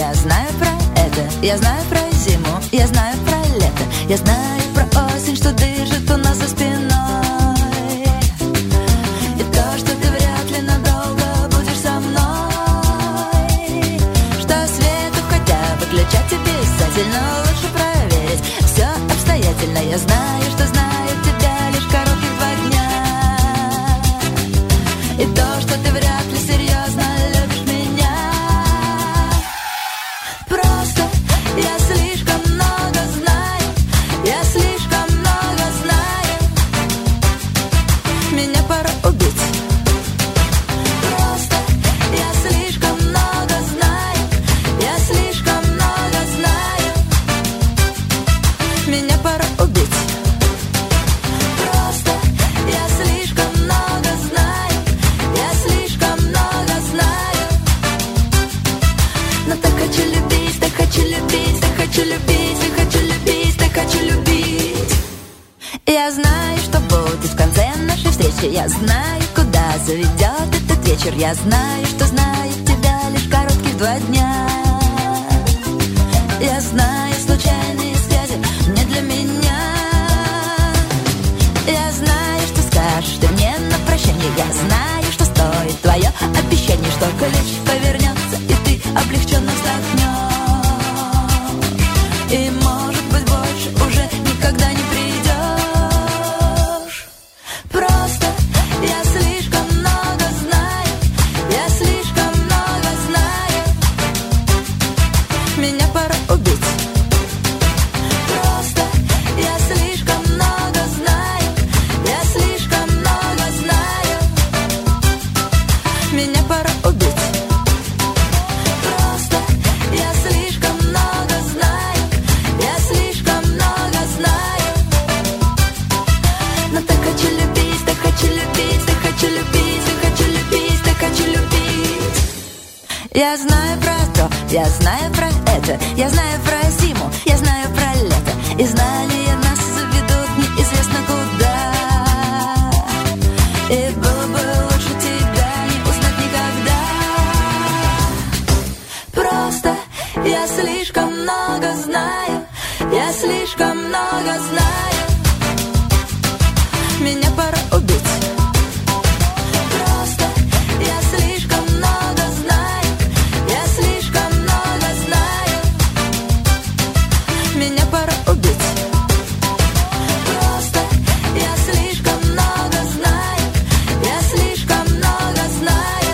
Я знаю про это, я знаю про зиму, я знаю про лето, я знаю про осень, что дышит у нас за спиной. И то, что ты вряд ли надолго будешь со мной, что свету хотя бы включать обязательно, лучше проверить все обстоятельно. Я знаю, что знаю тебя лишь коротких 2 дня. И то, что ты вряд ли серьезно любишь меня. Просто я слишком много знаю, я слишком много знаю. Меня пора убить. Просто я слишком много знаю, я слишком много знаю. Меня пора убить. Просто я слишком много знаю, я слишком много знаю. Но так хочу любить, так хочу любить, так хочу любить, так хочу любить, так хочу любить. Я знаю, что будет в конце нашей встречи. Я знаю, куда заведет этот вечер. Я знаю, что знаю тебя лишь коротких 2 дня. Я знаю, случайные связи не для меня. Я знаю, что скажешь ты мне на прощание. Я знаю, что стоит твое обещание, что ключ повернется, и ты облегченно вздохнешь. И, может быть, больше уже никогда не придешь. Просто я слишком много знаю, я слишком много знаю. Меня пора убить. Просто я слишком много знаю, я слишком много знаю. Меня пора убить. Просто я слишком много знаю, я слишком много знаю. Но так хочу любить, так хочу любить, так хочу любить, так хочу любить, так хочу любить. Я знаю про то, я знаю про это, я знаю про зиму, я знаю про лето. И знания нас заведут неизвестно куда. И было бы лучше тебя не узнать никогда. Просто я слишком много знаю, я слишком много знаю. Меня пора убить. Просто я слишком много знаю, я слишком много знаю. Меня пора убить. Просто я слишком много знаю, я слишком много знаю.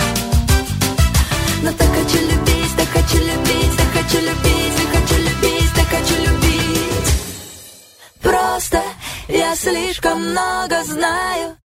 Но так хочу любить, так хочу любить, так хочу любить, так хочу любить, так хочу любить. Просто я слишком много знаю.